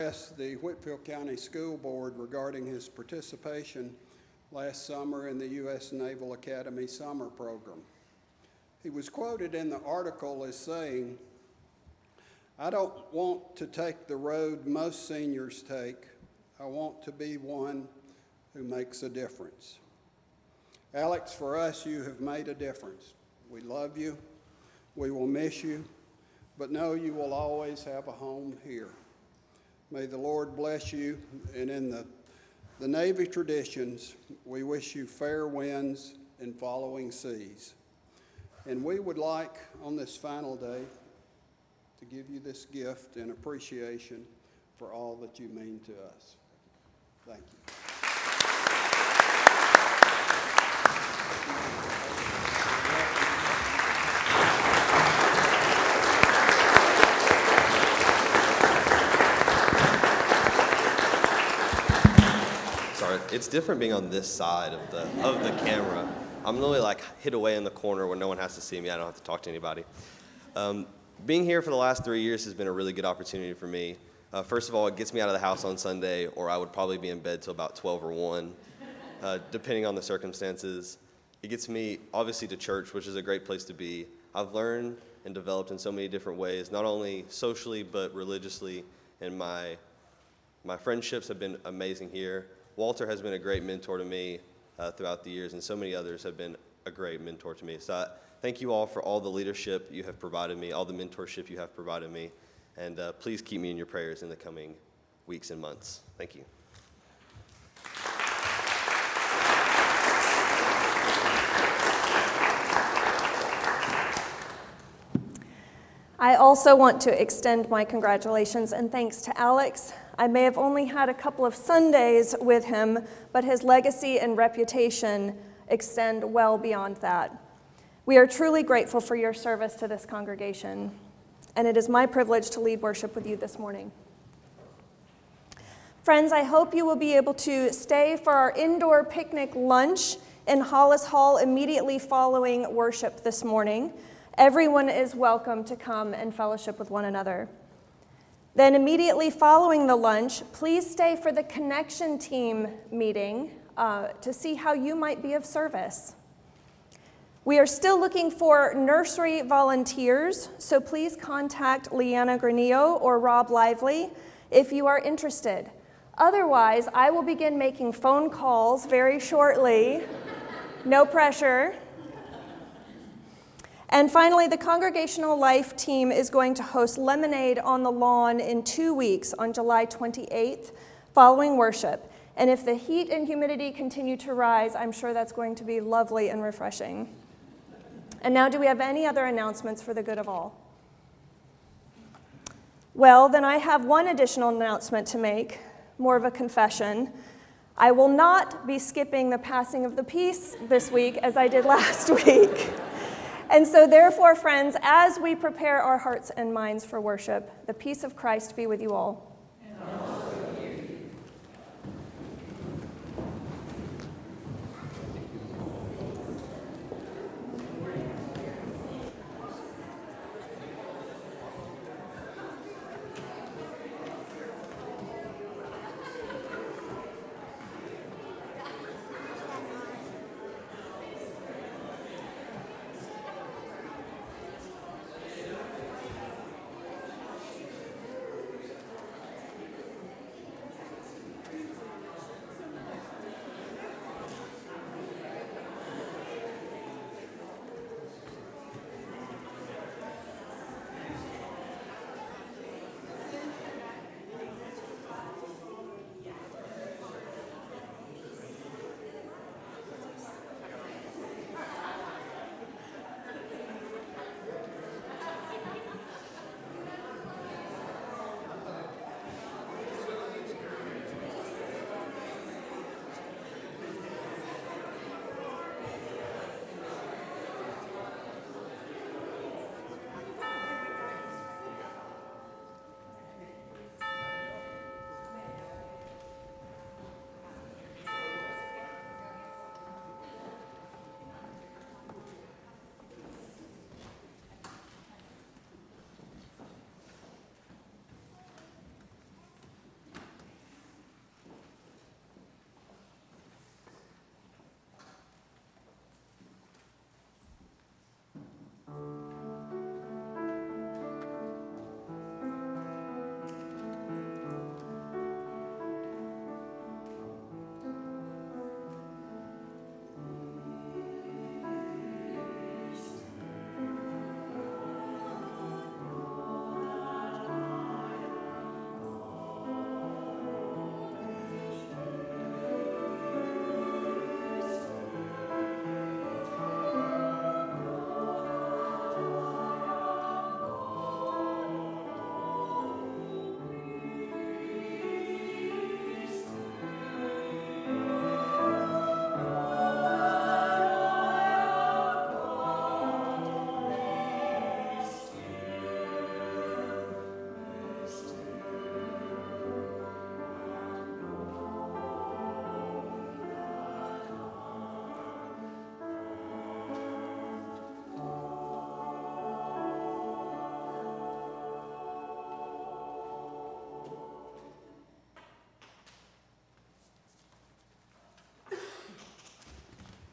Addressed the Whitfield County School Board regarding his participation last summer in the U.S. Naval Academy summer program. He was quoted in the article as saying, "I don't want to take the road most seniors take. I want to be one who makes a difference." Alex, for us, you have made a difference. We love you. We will miss you, but know you will always have a home here. May the Lord bless you, and in the Navy traditions, we wish you fair winds and following seas. And we would like, on this final day, to give you this gift in appreciation for all that you mean to us. Thank you. It's different being on this side of the camera. I'm really like hid away in the corner where no one has to see me. I don't have to talk to anybody. Being here for the last 3 years has been a really good opportunity for me. First of all, it gets me out of the house on Sunday, or I would probably be in bed till about 12 or 1, depending on the circumstances. It gets me, obviously, to church, which is a great place to be. I've learned and developed in so many different ways, not only socially but religiously, and my friendships have been amazing here. Walter has been a great mentor to me throughout the years, and so many others have been a great mentor to me. So thank you all for all the leadership you have provided me, all the mentorship you have provided me, and please keep me in your prayers in the coming weeks and months. Thank you. I also want to extend my congratulations and thanks to Alex. I may have only had a couple of Sundays with him, but his legacy and reputation extend well beyond that. We are truly grateful for your service to this congregation, and it is my privilege to lead worship with you this morning. Friends, I hope you will be able to stay for our indoor picnic lunch in Hollis Hall immediately following worship this morning. Everyone is welcome to come and fellowship with one another. Then immediately following the lunch, please stay for the Connection Team meeting to see how you might be of service. We are still looking for nursery volunteers, so please contact Leanna Granillo or Rob Lively if you are interested. Otherwise, I will begin making phone calls very shortly. No pressure. And finally, the Congregational Life team is going to host Lemonade on the Lawn in 2 weeks on July 28th following worship. And if the heat and humidity continue to rise, I'm sure that's going to be lovely and refreshing. And now, do we have any other announcements for the good of all? Well, then I have one additional announcement to make, more of a confession. I will not be skipping the passing of the peace this week as I did last week. And so therefore, friends, as we prepare our hearts and minds for worship, the peace of Christ be with you all. And also with you.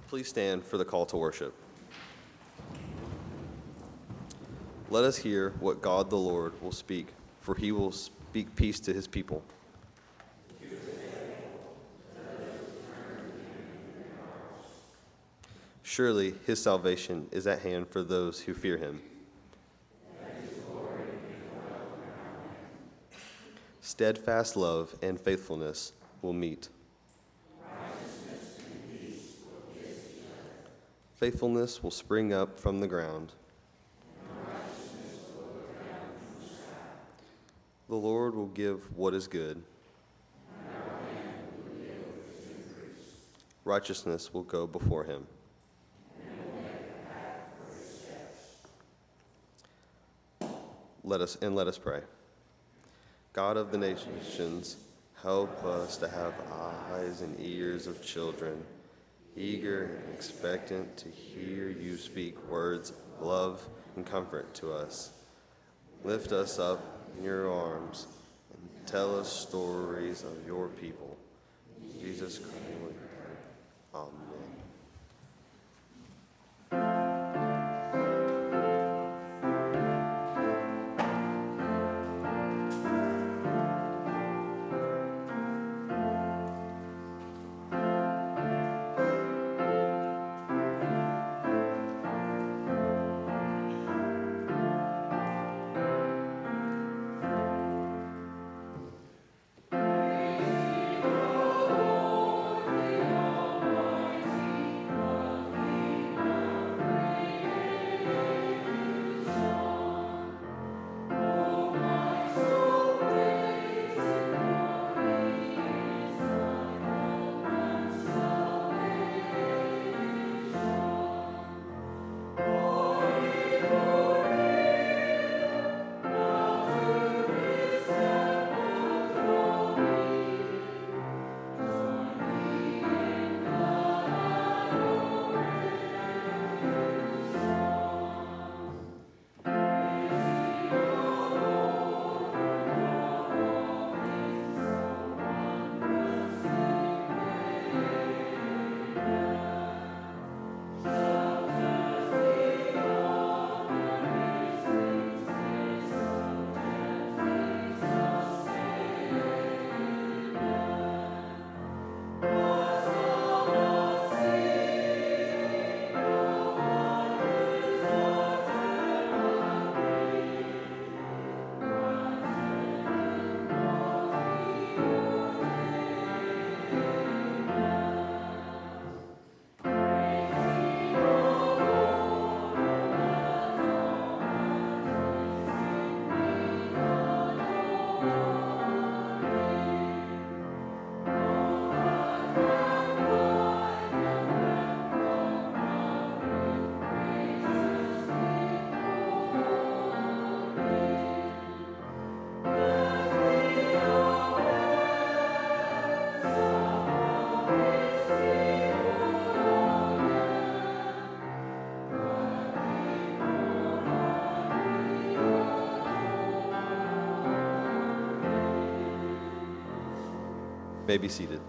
Please stand for the call to worship. Let us hear what God the Lord will speak, for he will speak peace to his people. Surely his salvation is at hand for those who fear him. Steadfast love and faithfulness will meet. Faithfulness will spring up from the ground. The Lord will give what is good. Righteousness will go before him. Let us pray. God of the nations, help us to have eyes and ears of children, eager and expectant to hear you speak words of love and comfort to us. Lift us up in your arms and tell us stories of your people. In Jesus Christ, we pray. Amen. May be seated.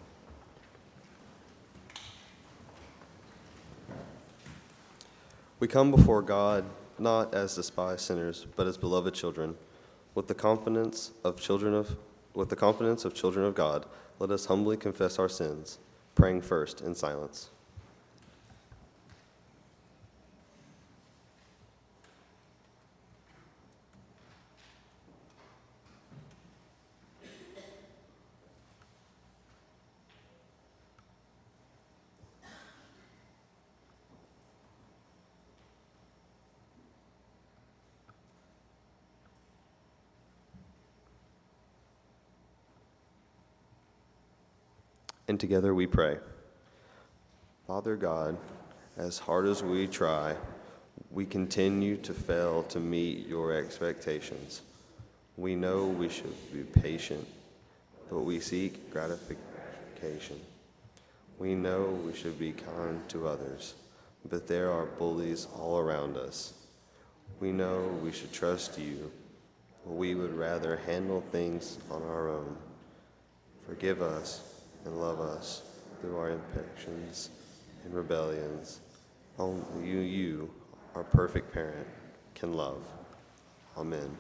We come before God not as despised sinners, but as beloved children. With the confidence of children of God, let us humbly confess our sins, praying first in silence. And together we pray. Father God, as hard as we try, we continue to fail to meet your expectations. We know we should be patient, but we seek gratification. We know we should be kind to others, but there are bullies all around us. We know we should trust you, but we would rather handle things on our own. Forgive us and love us through our imperfections and rebellions. Only you, our perfect parent, can love. Amen.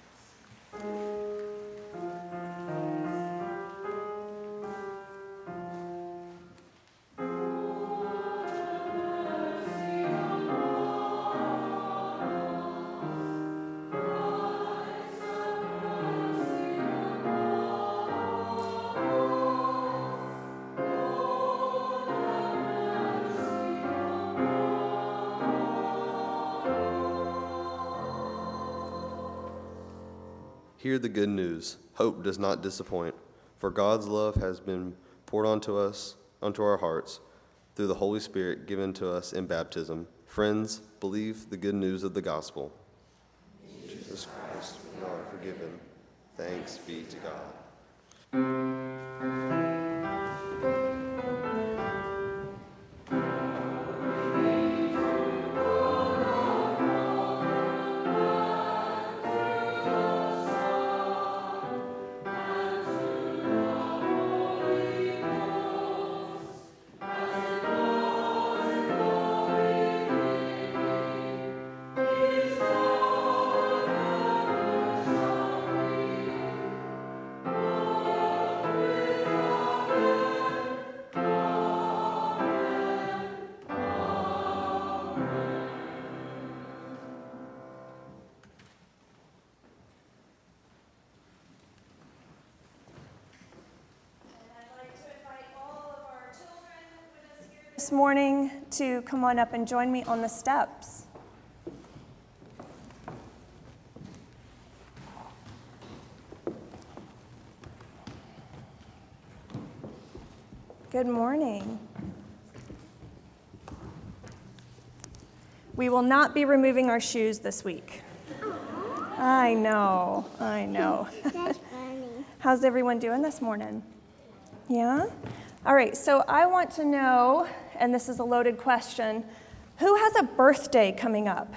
Hear the good news. Hope does not disappoint, for God's love has been poured onto us, onto our hearts, through the Holy Spirit given to us in baptism. Friends, believe the good news of the gospel. In Jesus Christ, we are forgiven. Thanks be to God. This morning to come on up and join me on the steps. Good morning. We will not be removing our shoes this week. I know. That's funny. How's everyone doing this morning? Yeah? All right, so I want to know, and this is a loaded question, who has a birthday coming up?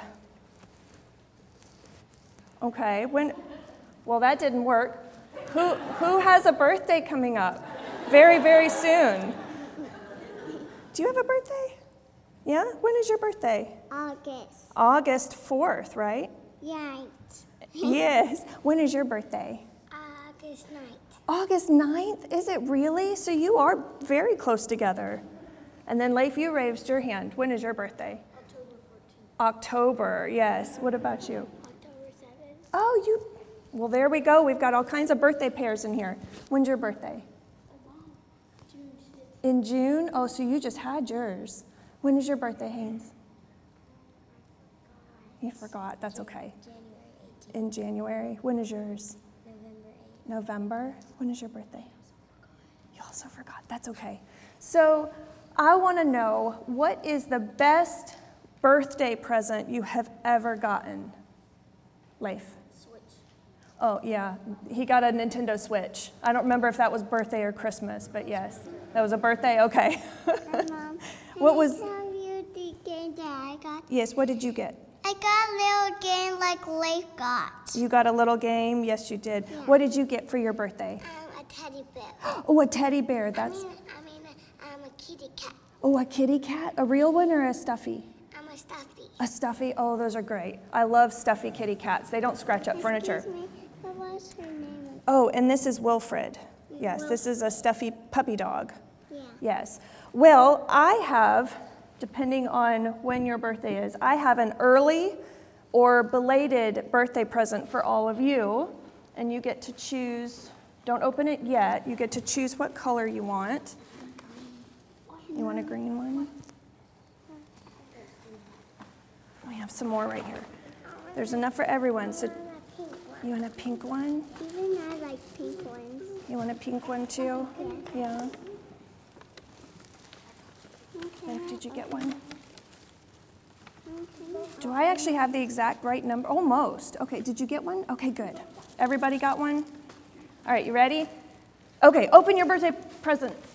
Okay, well, that didn't work. Who has a birthday coming up? Very, very soon. Do you have a birthday? Yeah? When is your birthday? August. August 4th, right? Right. Yes. When is your birthday? August 9th. August 9th? Is it really? So you are very close together. And then Leif, you raised your hand. When is your birthday? October 14th. October, yes. What about you? October 7th. Oh, well, there we go. We've got all kinds of birthday pairs in here. When's your birthday? June 6th. In June? Oh, so you just had yours. When is your birthday, Haynes? You forgot. That's okay. January 18th. In January. When is yours? November 8th. November. When is your birthday? You also forgot. That's okay. So I want to know, what is the best birthday present you have ever gotten? Leif? Switch. Oh, yeah. He got a Nintendo Switch. I don't remember if that was birthday or Christmas, but yes. That was a birthday? Okay. Mom, What was... can I tell you the game that I got? Yes, what did you get? I got a little game like Leif got. You got a little game? Yes, you did. Yeah. What did you get for your birthday? A teddy bear. Oh, a teddy bear. That's... I'm a kitty cat. Oh, a kitty cat? A real one or a stuffy? I'm a stuffy. A stuffy? Oh, those are great. I love stuffy kitty cats. They don't scratch up furniture. Excuse me, what was her name? Oh, and this is Wilfred. Yes, this is a stuffy puppy dog. Yeah. Yes. Well, I have, depending on when your birthday is, I have an early or belated birthday present for all of you. And you get to choose, don't open it yet, you get to choose what color you want. You want a green one? We have some more right here. There's enough for everyone. So you want a pink one? Even I like pink ones. You want a pink one too? Yeah. Leif, did you get one? Do I actually have the exact right number? Almost. Okay, did you get one? Okay, good. Everybody got one? All right, you ready? Okay, open your birthday presents.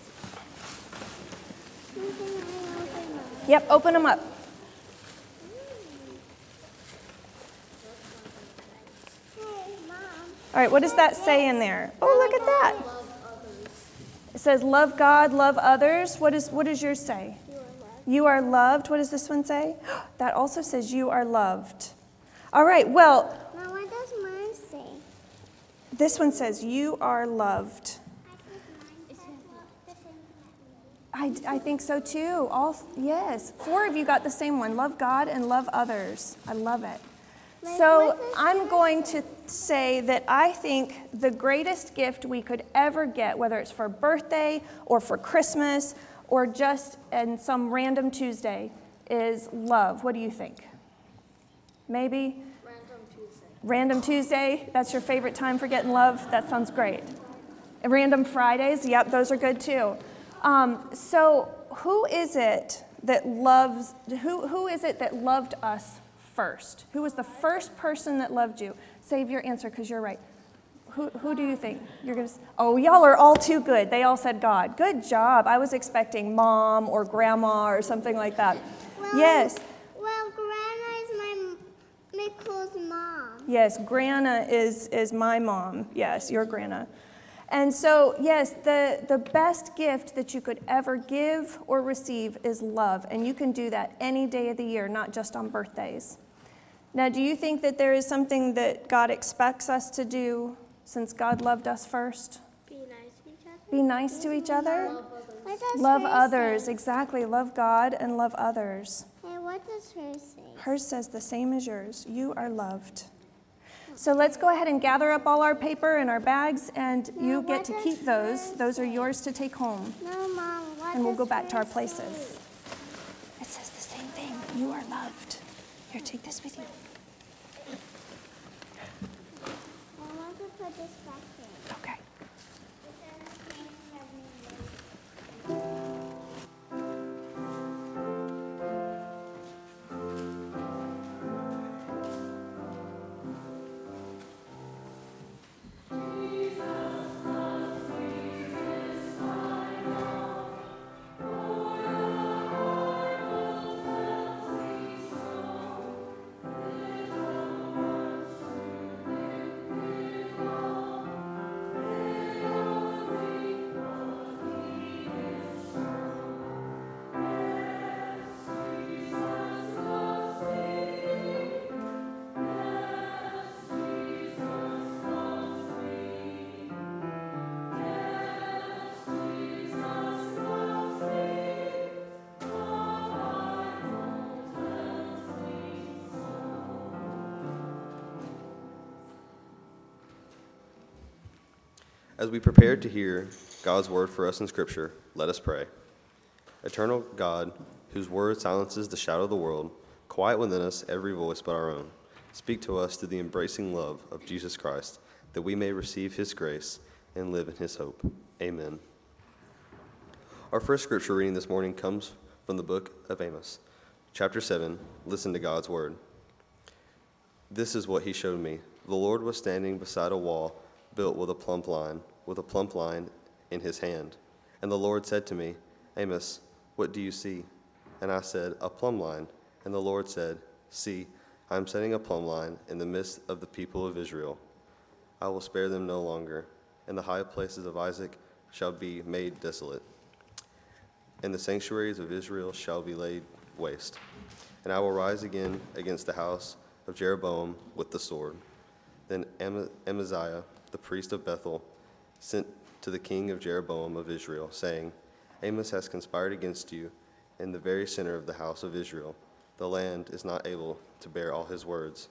Yep, open them up. Hey, Mom. All right, what does that say in there? Oh, look at that. Love others. It says, love God, love others. What does yours say? You are loved. you are loved. What does this one say? That also says you are loved. All right, well, Mom, what does mine say? this one says you are loved. I think so too. Yes, 4 of you got the same one. Love God and love others. I love it. So I'm going to say that I think the greatest gift we could ever get, whether it's for birthday or for Christmas or just in some random Tuesday, is love. What do you think? Maybe? Random Tuesday, that's your favorite time for getting love? That sounds great. And Random Fridays, yep, those are good too. So who is it that loved us first? Who was the first person that loved you? Save your answer because you're right. Who do you think? Oh, y'all are all too good. They all said God. Good job. I was expecting mom or grandma or something like that. Yes. Well, Grandma is my Nicole's mom. Yes, Grandma is my mom. Yes, your Grandma. And so, yes, the best gift that you could ever give or receive is love. And you can do that any day of the year, not just on birthdays. Now, do you think that there is something that God expects us to do since God loved us first? Be nice to each other. Be nice to each other? What does Love hers others, say? exactly. Love God and love others. Hey, what does hers say? Hers says the same as yours. You are loved. So let's go ahead and gather up all our paper in our bags, and you get to keep those. Those are yours to take home. No, Mom, what And we'll does go back to our hers places. say? It says the same thing. You are loved. Here, take this with you. I want to put this back in. Okay. As we prepare to hear God's word for us in Scripture, let us pray. Eternal God, whose word silences the shout of the world, quiet within us every voice but our own. Speak to us through the embracing love of Jesus Christ, that we may receive his grace and live in his hope. Amen. Our first scripture reading this morning comes from the book of Amos. Chapter 7, listen to God's word. This is what he showed me. The Lord was standing beside a wall built with a plumb line in his hand. And the Lord said to me, Amos, what do you see? And I said, a plumb line. And the Lord said, see, I am setting a plumb line in the midst of the people of Israel. I will spare them no longer, and the high places of Isaac shall be made desolate, and the sanctuaries of Israel shall be laid waste. And I will rise again against the house of Jeroboam with the sword. Then Amaziah, the priest of Bethel, sent to the king of Jeroboam of Israel, saying, Amos has conspired against you in the very center of the house of Israel. The land is not able to bear all his words.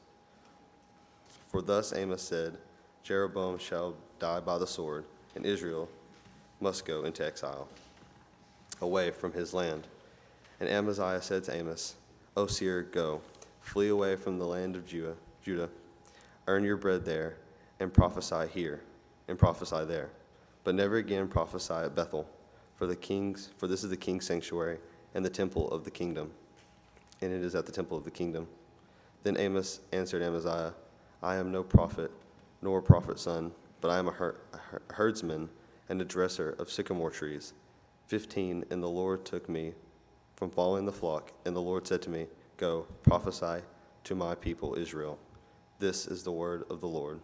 For thus Amos said, Jeroboam shall die by the sword, and Israel must go into exile, away from his land. And Amaziah said to Amos, O seer, go, flee away from the land of Judah, earn your bread there, and prophesy here, and prophesy there. But never again prophesy at Bethel, for this is the king's sanctuary, and the temple of the kingdom. And it is at the temple of the kingdom. Then Amos answered Amaziah, I am no prophet, nor a prophet's son, but I am a herdsman and a dresser of sycamore trees. 15, and the Lord took me from following the flock, and the Lord said to me, go, prophesy to my people Israel. This is the word of the Lord.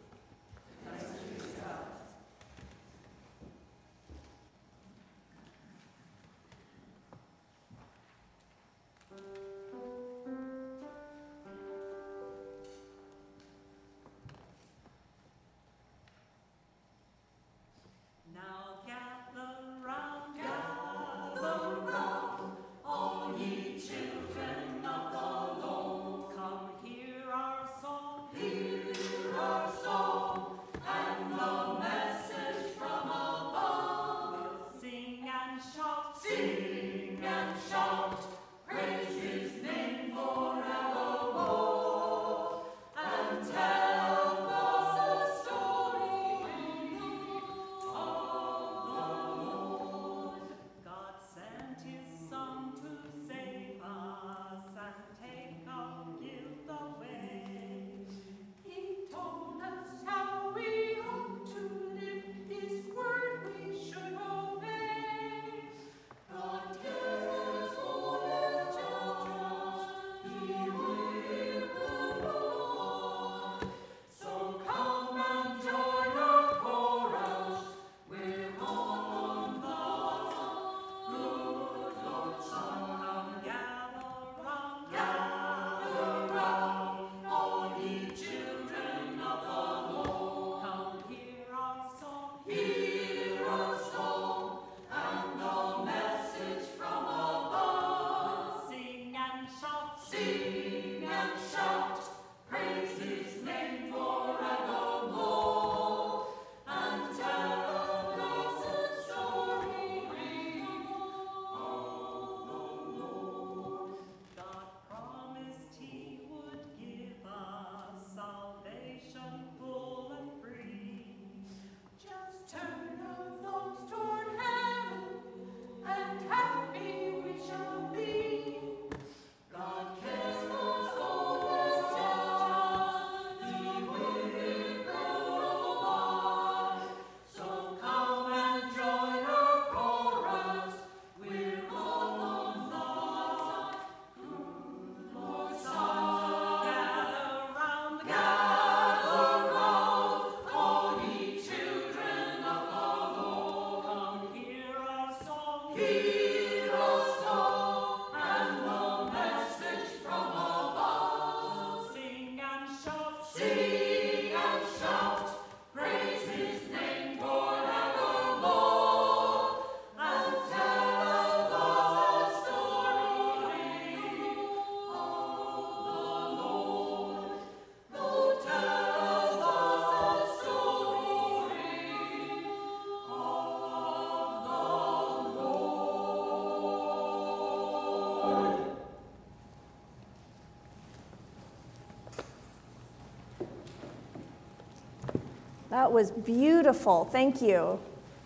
That was beautiful. Thank you.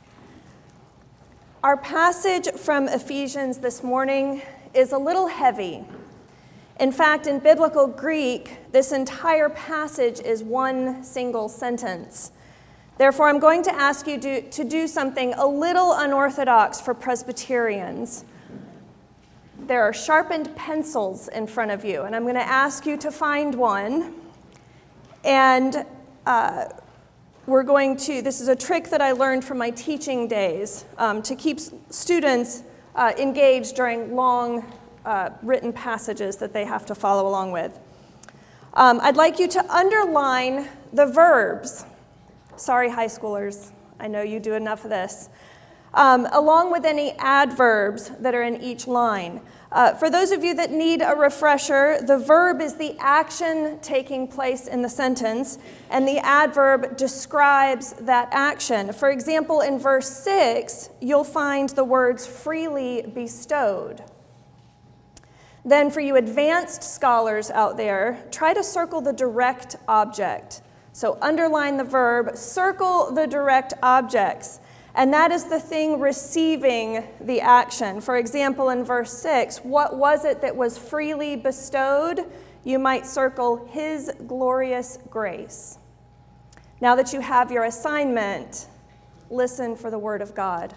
Our passage from Ephesians this morning is a little heavy. In fact, in biblical Greek, this entire passage is one single sentence. Therefore, I'm going to ask you to do something a little unorthodox for Presbyterians. There are sharpened pencils in front of you, and I'm going to ask you to find one. And this is a trick that I learned from my teaching days to keep students engaged during long written passages that they have to follow along with. I'd like you to underline the verbs. Sorry, high schoolers, I know you do enough of this. Along with any adverbs that are in each line. For those of you that need a refresher, the verb is the action taking place in the sentence, and the adverb describes that action. For example, in verse 6, you'll find the words freely bestowed. Then for you advanced scholars out there, try to circle the direct object. So underline the verb, circle the direct objects. And that is the thing receiving the action. For example, in verse 6, what was it that was freely bestowed? You might circle his glorious grace. Now that you have your assignment, listen for the word of God.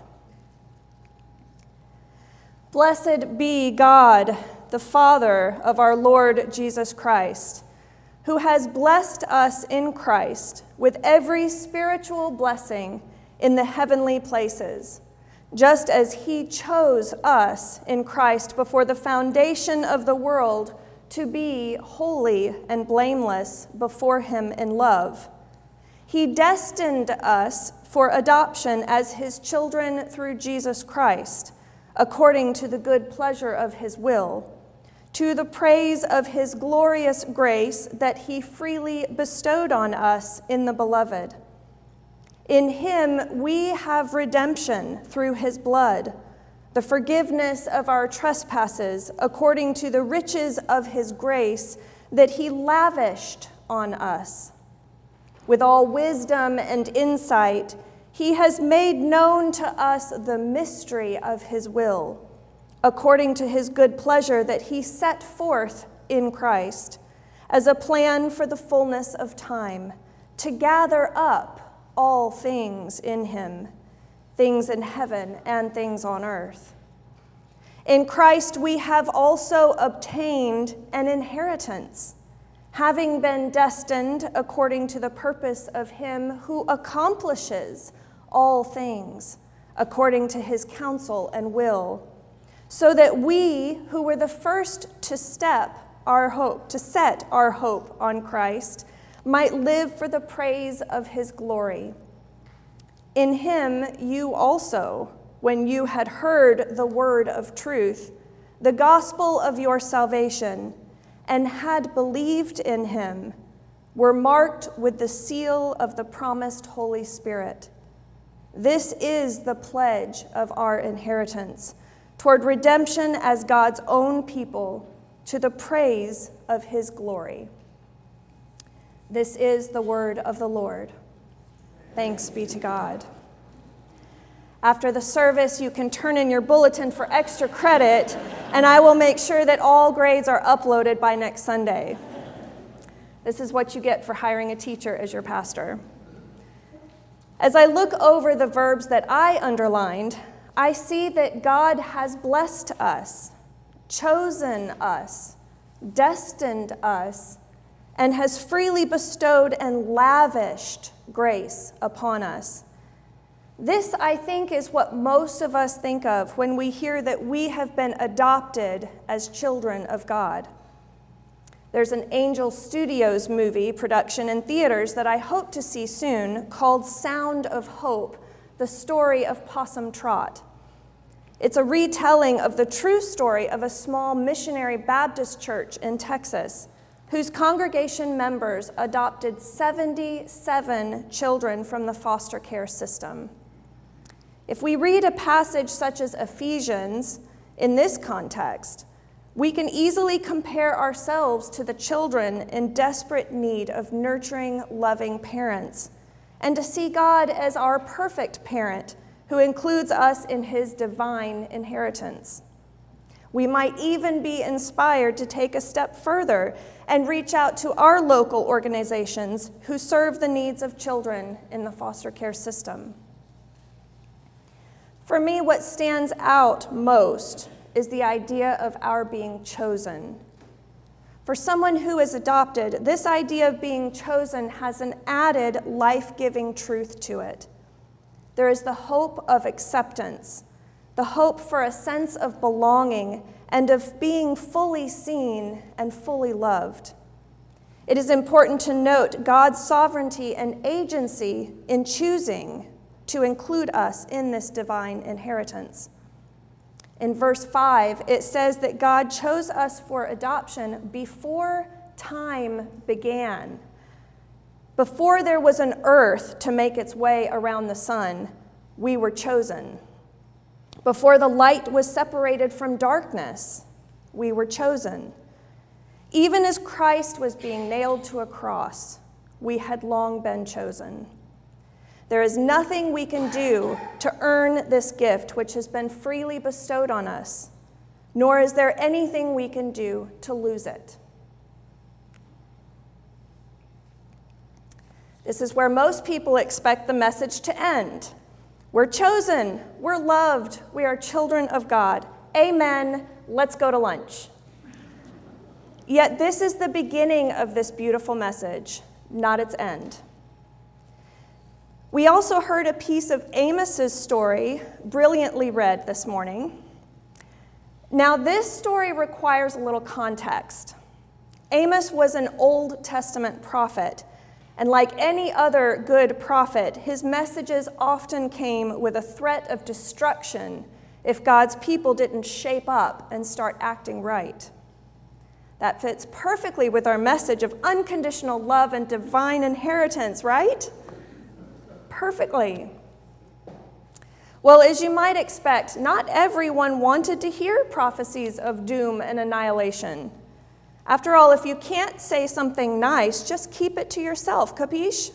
Blessed be God, the Father of our Lord Jesus Christ, who has blessed us in Christ with every spiritual blessing in the heavenly places, just as he chose us in Christ before the foundation of the world to be holy and blameless before him in love. He destined us for adoption as his children through Jesus Christ, according to the good pleasure of his will, to the praise of his glorious grace that he freely bestowed on us in the Beloved. In him we have redemption through his blood, the forgiveness of our trespasses according to the riches of his grace that he lavished on us. With all wisdom and insight, he has made known to us the mystery of his will, according to his good pleasure that he set forth in Christ as a plan for the fullness of time, to gather up all things in him, things in heaven and things on earth. In Christ we have also obtained an inheritance, having been destined according to the purpose of him who accomplishes all things according to his counsel and will, so that we who were the first to set our hope on Christ might live for the praise of his glory. In him you also, when you had heard the word of truth, the gospel of your salvation, and had believed in him, were marked with the seal of the promised Holy Spirit. This is the pledge of our inheritance, toward redemption as God's own people, to the praise of his glory. This is the word of the Lord. Thanks be to God. After the service, you can turn in your bulletin for extra credit, and I will make sure that all grades are uploaded by next Sunday. This is what you get for hiring a teacher as your pastor. As I look over the verbs that I underlined, I see that God has blessed us, chosen us, destined us, and has freely bestowed and lavished grace upon us. This, I think, is what most of us think of when we hear that we have been adopted as children of God. There's an Angel Studios movie production in theaters that I hope to see soon called Sound of Hope, the story of Possum Trot. It's a retelling of the true story of a small missionary Baptist church in Texas, whose congregation members adopted 77 children from the foster care system. If we read a passage such as Ephesians in this context, we can easily compare ourselves to the children in desperate need of nurturing, loving parents, and to see God as our perfect parent who includes us in his divine inheritance. We might even be inspired to take a step further and reach out to our local organizations who serve the needs of children in the foster care system. For me, what stands out most is the idea of our being chosen. For someone who is adopted, this idea of being chosen has an added life-giving truth to it. There is the hope of acceptance, the hope for a sense of belonging and of being fully seen and fully loved. It is important to note God's sovereignty and agency in choosing to include us in this divine inheritance. In verse 5, it says that God chose us for adoption before time began. Before there was an earth to make its way around the sun, we were chosen. Before the light was separated from darkness, we were chosen. Even as Christ was being nailed to a cross, we had long been chosen. There is nothing we can do to earn this gift which has been freely bestowed on us, nor is there anything we can do to lose it. This is where most people expect the message to end. We're chosen, we're loved, we are children of God. Amen, let's go to lunch. Yet this is the beginning of this beautiful message, not its end. We also heard a piece of Amos's story, brilliantly read this morning. Now, this story requires a little context. Amos was an Old Testament prophet, and like any other good prophet, his messages often came with a threat of destruction if God's people didn't shape up and start acting right. That fits perfectly with our message of unconditional love and divine inheritance, right? Perfectly. Well, as you might expect, not everyone wanted to hear prophecies of doom and annihilation. After all, if you can't say something nice, just keep it to yourself, capiche?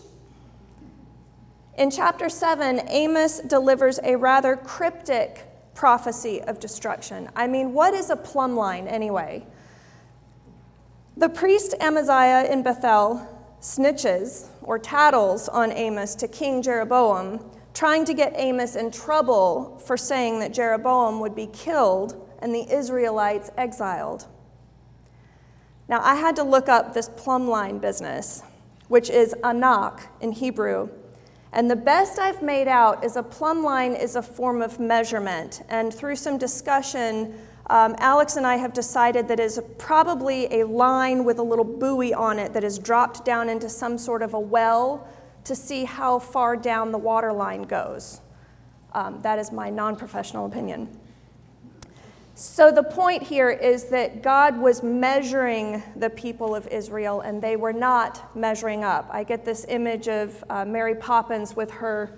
In chapter 7, Amos delivers a rather cryptic prophecy of destruction. I mean, what is a plumb line anyway? The priest Amaziah in Bethel snitches or tattles on Amos to King Jeroboam, trying to get Amos in trouble for saying that Jeroboam would be killed and the Israelites exiled. Now, I had to look up this plumb line business, which is anak in Hebrew, and the best I've made out is a plumb line is a form of measurement, and through some discussion, Alex and I have decided that is probably a line with a little buoy on it that is dropped down into some sort of a well to see how far down the water line goes. That is my non-professional opinion. So the point here is that God was measuring the people of Israel, and they were not measuring up. I get this image of Mary Poppins with her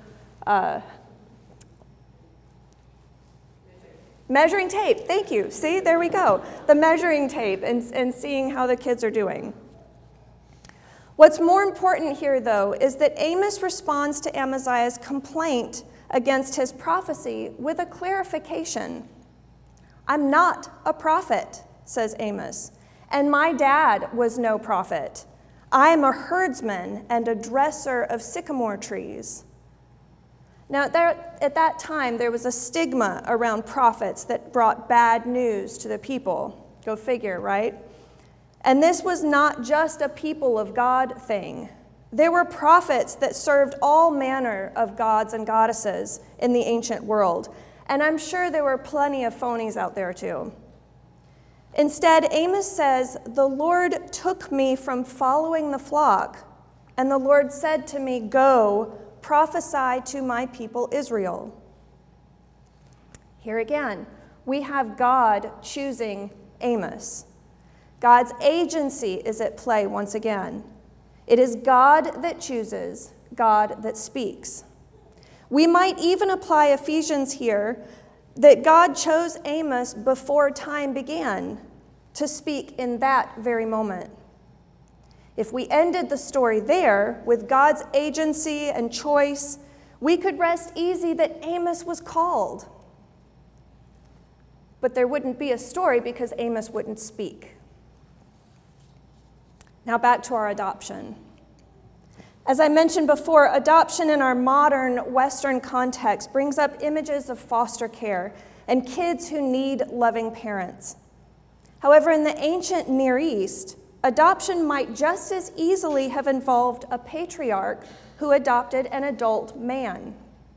measuring tape. Thank you. See, there we go. The measuring tape and seeing how the kids are doing. What's more important here, though, is that Amos responds to Amaziah's complaint against his prophecy with a clarification. I'm not a prophet, says Amos, and my dad was no prophet. I am a herdsman and a dresser of sycamore trees. Now, at that time, there was a stigma around prophets that brought bad news to the people. Go figure, right? And this was not just a people of God thing. There were prophets that served all manner of gods and goddesses in the ancient world, and I'm sure there were plenty of phonies out there too. Instead, Amos says, "The Lord took me from following the flock, and the Lord said to me, 'Go, prophesy to my people Israel.'" Here again, we have God choosing Amos. God's agency is at play once again. It is God that chooses, God that speaks. We might even apply Ephesians here, that God chose Amos before time began to speak in that very moment. If we ended the story there with God's agency and choice, we could rest easy that Amos was called. But there wouldn't be a story because Amos wouldn't speak. Now back to our adoption. As I mentioned before, adoption in our modern Western context brings up images of foster care and kids who need loving parents. However, in the ancient Near East, adoption might just as easily have involved a patriarch who adopted an adult man.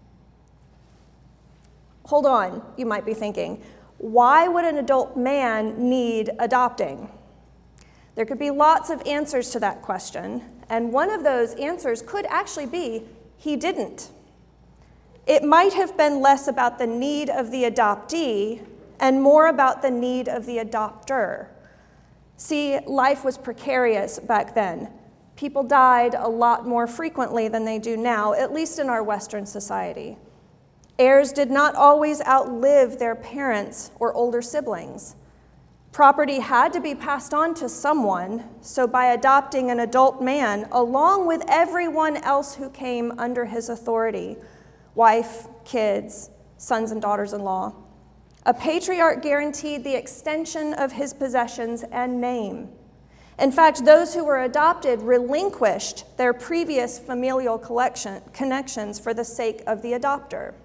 Hold on, you might be thinking, why would an adult man need adopting? There could be lots of answers to that question, and one of those answers could actually be he didn't. It might have been less about the need of the adoptee and more about the need of the adopter. See, life was precarious back then. People died a lot more frequently than they do now, at least in our Western society. Heirs did not always outlive their parents or older siblings. Property had to be passed on to someone, so by adopting an adult man, along with everyone else who came under his authority, wife, kids, sons and daughters-in-law, a patriarch guaranteed the extension of his possessions and name. In fact, those who were adopted relinquished their previous familial connections for the sake of the adopter.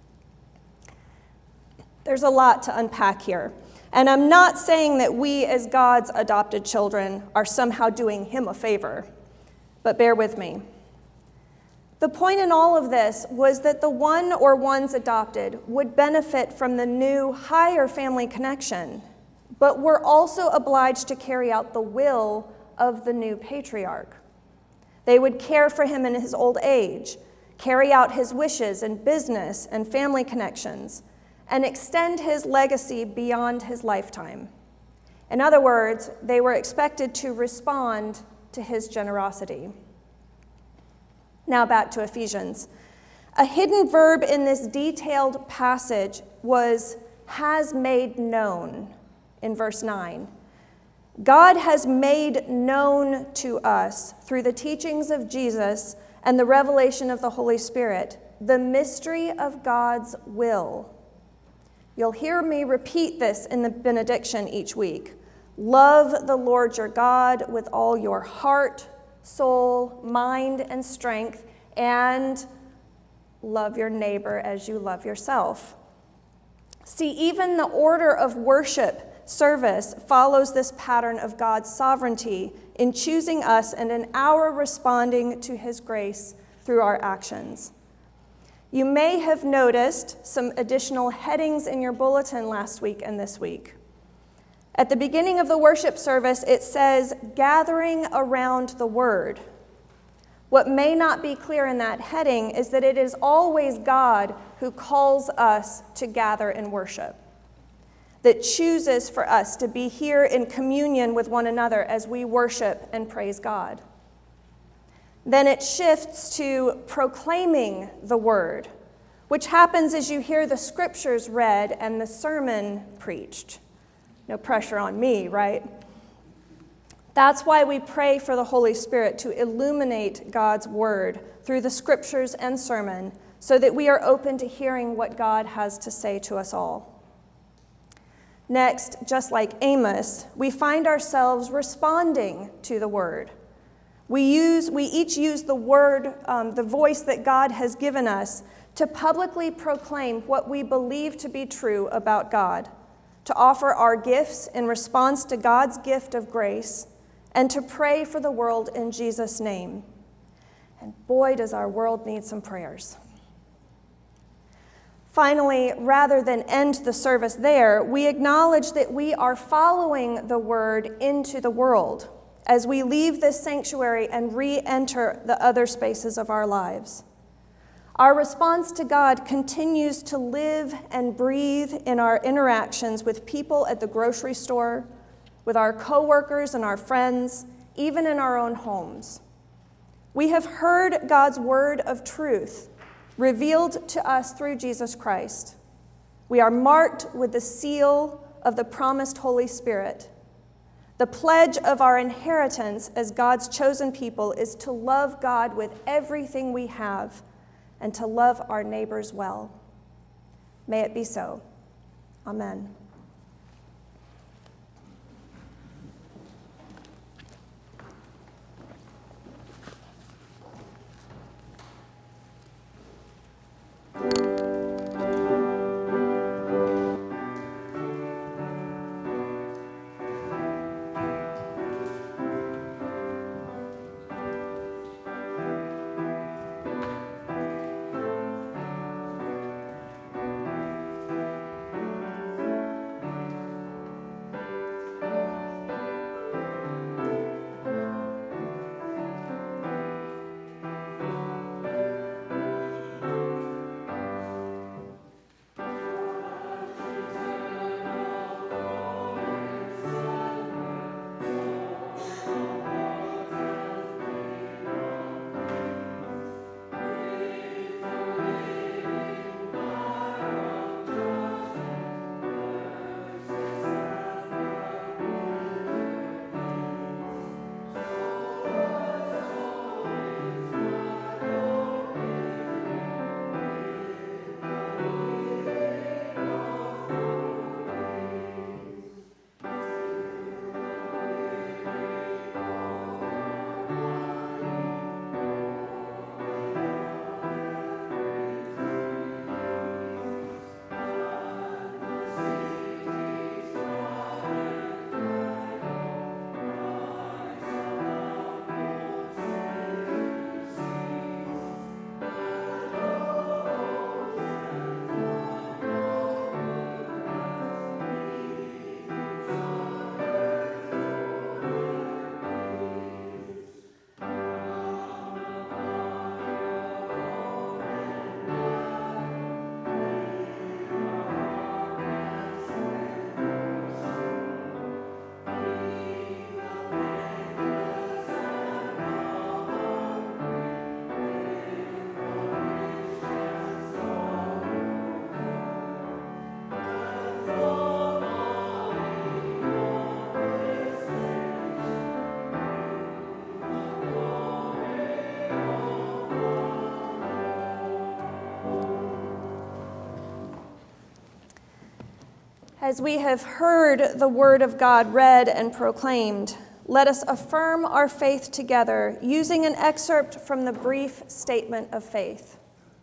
There's a lot to unpack here. And I'm not saying that we, as God's adopted children, are somehow doing him a favor, but bear with me. The point in all of this was that the one or ones adopted would benefit from the new, higher family connection, but were also obliged to carry out the will of the new patriarch. They would care for him in his old age, carry out his wishes in business and family connections, and extend his legacy beyond his lifetime. In other words, they were expected to respond to his generosity. Now back to Ephesians. A hidden verb in this detailed passage was "has made known" in verse 9. God has made known to us through the teachings of Jesus and the revelation of the Holy Spirit the mystery of God's will. You'll hear me repeat this in the benediction each week. Love the Lord your God with all your heart, soul, mind, and strength, and love your neighbor as you love yourself. See, even the order of worship service follows this pattern of God's sovereignty in choosing us and in our responding to his grace through our actions. You may have noticed some additional headings in your bulletin last week and this week. At the beginning of the worship service, it says, "Gathering around the word." What may not be clear in that heading is that it is always God who calls us to gather in worship, that chooses for us to be here in communion with one another as we worship and praise God. Then it shifts to proclaiming the word, which happens as you hear the scriptures read and the sermon preached. No pressure on me, right? That's why we pray for the Holy Spirit to illuminate God's word through the scriptures and sermon so that we are open to hearing what God has to say to us all. Next, just like Amos, we find ourselves responding to the word. We each use the word, the voice that God has given us to publicly proclaim what we believe to be true about God, to offer our gifts in response to God's gift of grace, and to pray for the world in Jesus' name. And boy, does our world need some prayers. Finally, rather than end the service there, we acknowledge that we are following the word into the world as we leave this sanctuary and re-enter the other spaces of our lives. Our response to God continues to live and breathe in our interactions with people at the grocery store, with our coworkers and our friends, even in our own homes. We have heard God's word of truth revealed to us through Jesus Christ. We are marked with the seal of the promised Holy Spirit. The pledge of our inheritance as God's chosen people is to love God with everything we have and to love our neighbors well. May it be so. Amen. As we have heard the word of God read and proclaimed, let us affirm our faith together using an excerpt from the brief statement of faith.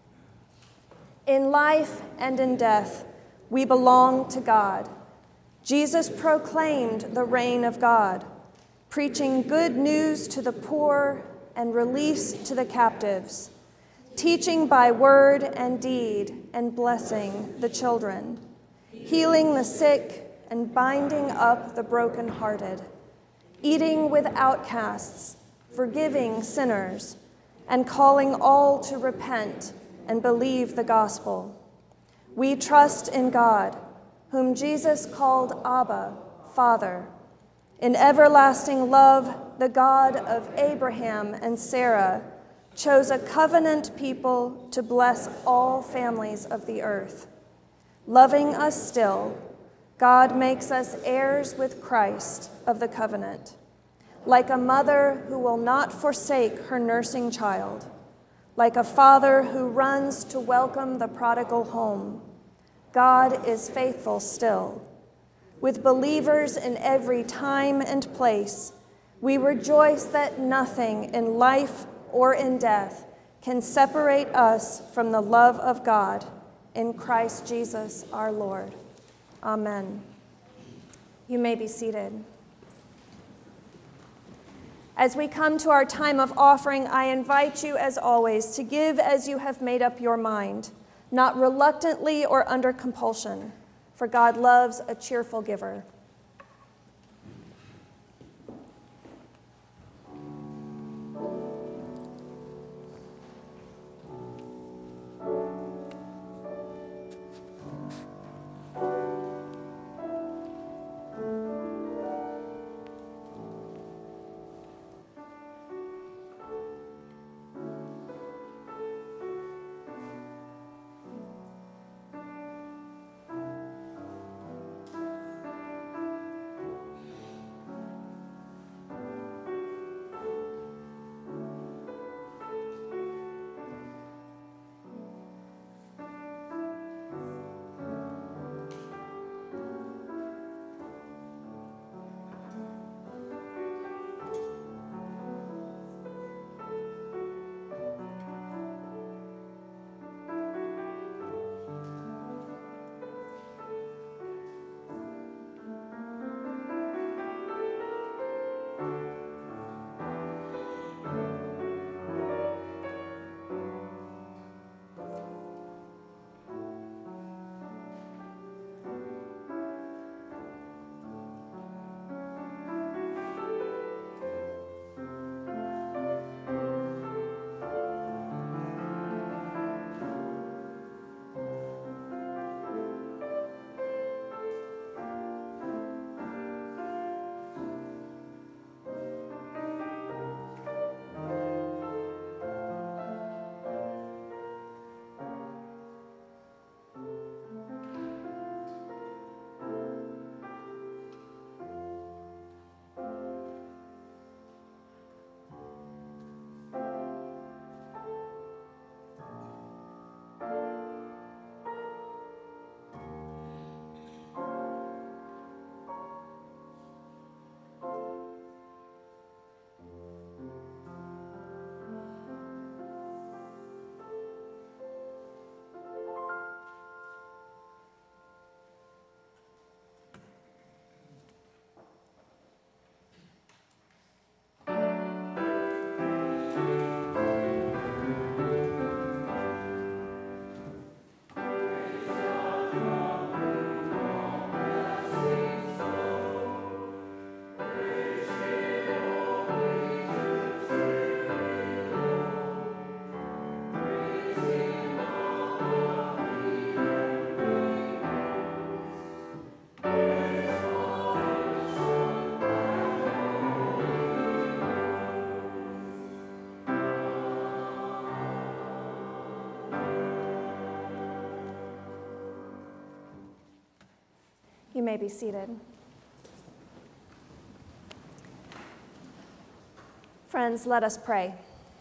In life and in death, we belong to God. Jesus proclaimed the reign of God, preaching good news to the poor and release to the captives, teaching by word and deed and blessing the children, healing the sick and binding up the brokenhearted, eating with outcasts, forgiving sinners, and calling all to repent and believe the gospel. We trust in God, whom Jesus called Abba, Father. In everlasting love, the God of Abraham and Sarah chose a covenant people to bless all families of the earth. Loving us still, God makes us heirs with Christ of the covenant. Like a mother who will not forsake her nursing child, like a father who runs to welcome the prodigal home, God is faithful still. With believers in every time and place, we rejoice that nothing in life or in death can separate us from the love of God in Christ Jesus our Lord. Amen. You may be seated. As we come to our time of offering, I invite you, as always, to give as you have made up your mind, not reluctantly or under compulsion, for God loves a cheerful giver. You may be seated. Friends, let us pray.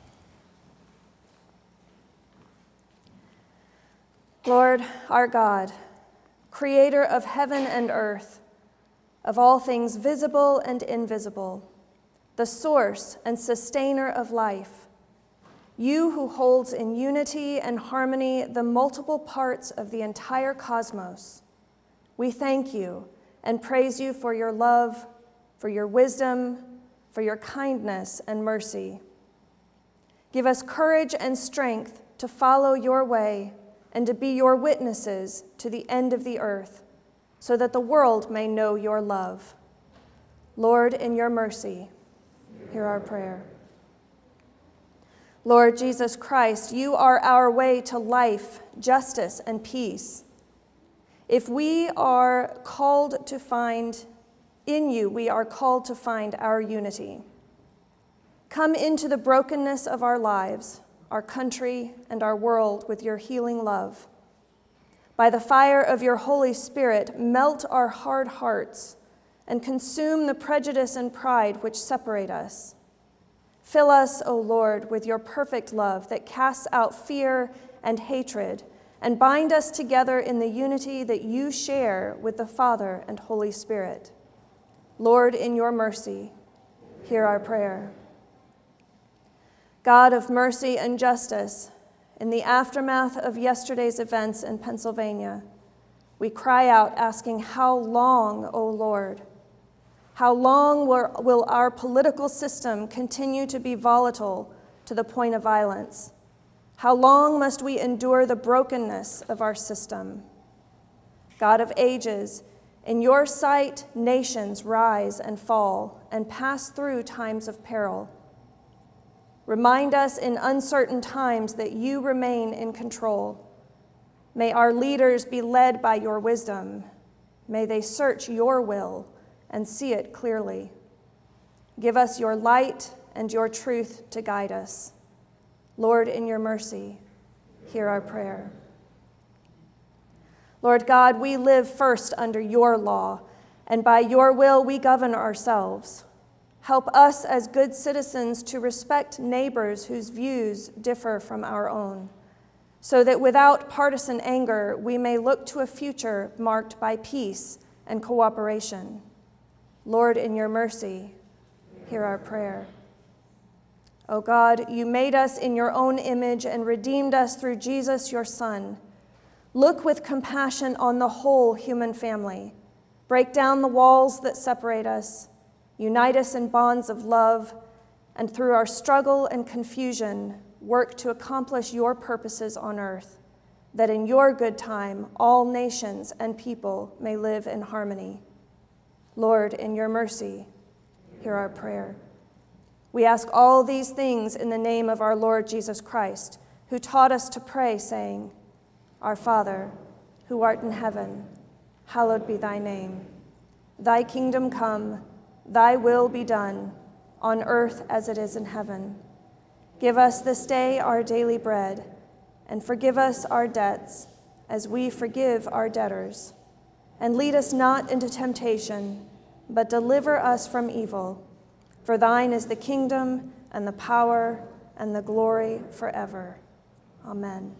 Lord, our God, creator of heaven and earth, of all things visible and invisible, the source and sustainer of life, you who holds in unity and harmony the multiple parts of the entire cosmos, we thank you and praise you for your love, for your wisdom, for your kindness and mercy. Give us courage and strength to follow your way and to be your witnesses to the end of the earth, so that the world may know your love. Lord, in your mercy, hear our prayer. Lord Jesus Christ, you are our way to life, justice, and peace. If we are called to find in you, we are called to find our unity. Come into the brokenness of our lives, our country, and our world with your healing love. By the fire of your Holy Spirit, melt our hard hearts and consume the prejudice and pride which separate us. Fill us, O Lord, with your perfect love that casts out fear and hatred, and bind us together in the unity that you share with the Father and Holy Spirit. Lord, in your mercy, hear our prayer. God of mercy and justice, in the aftermath of yesterday's events in Pennsylvania, we cry out asking, how long, O Lord? How long will our political system continue to be volatile to the point of violence? How long must we endure the brokenness of our system? God of ages, in your sight, nations rise and fall and pass through times of peril. Remind us in uncertain times that you remain in control. May our leaders be led by your wisdom. May they search your will and see it clearly. Give us your light and your truth to guide us. Lord, in your mercy, hear our prayer. Lord God, we live first under your law, and by your will we govern ourselves. Help us as good citizens to respect neighbors whose views differ from our own, so that without partisan anger we may look to a future marked by peace and cooperation. Lord, in your mercy, hear our prayer. O God, you made us in your own image and redeemed us through Jesus, your Son. Look with compassion on the whole human family. Break down the walls that separate us. Unite us in bonds of love, and through our struggle and confusion, work to accomplish your purposes on earth, that in your good time all nations and people may live in harmony. Lord, in your mercy, hear our prayer. We ask all these things in the name of our Lord Jesus Christ, who taught us to pray, saying, Our Father, who art in heaven, hallowed be thy name. Thy kingdom come, thy will be done, on earth as it is in heaven. Give us this day our daily bread, and forgive us our debts, as we forgive our debtors. And lead us not into temptation, but deliver us from evil. For thine is the kingdom, and the power, and the glory forever. Amen.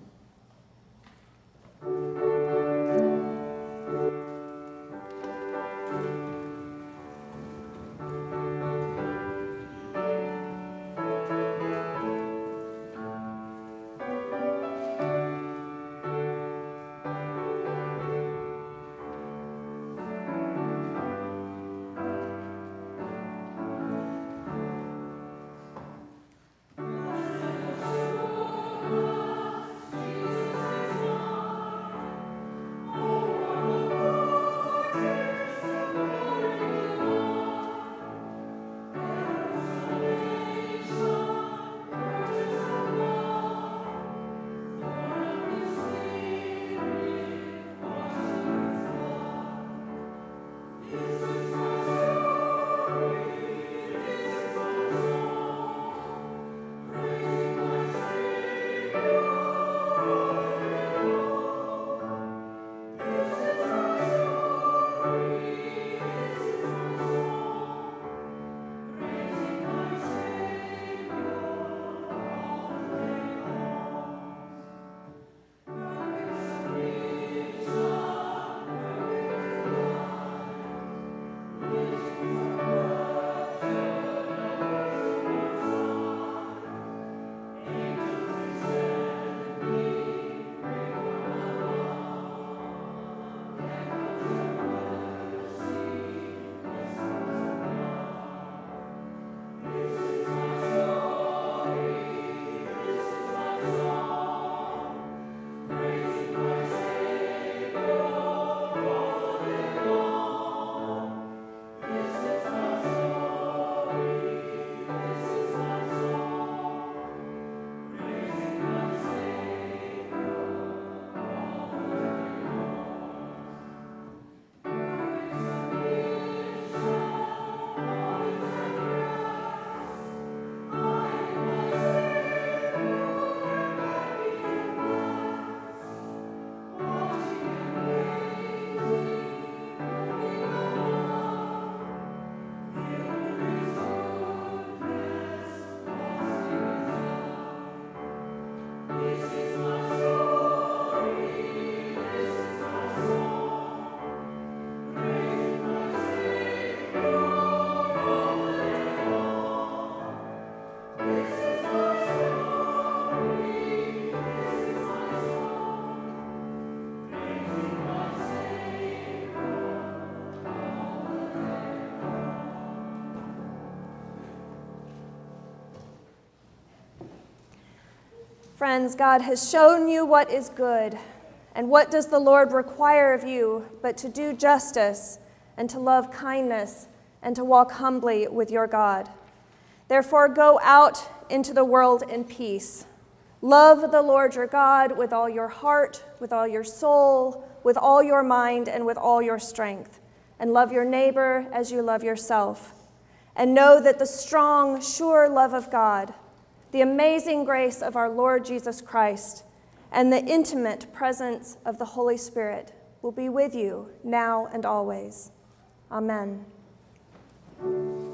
Friends, God has shown you what is good. And what does the Lord require of you but to do justice and to love kindness and to walk humbly with your God? Therefore, go out into the world in peace. Love the Lord your God with all your heart, with all your soul, with all your mind, and with all your strength. And love your neighbor as you love yourself. And know that the strong, sure love of God, the amazing grace of our Lord Jesus Christ, and the intimate presence of the Holy Spirit will be with you now and always. Amen.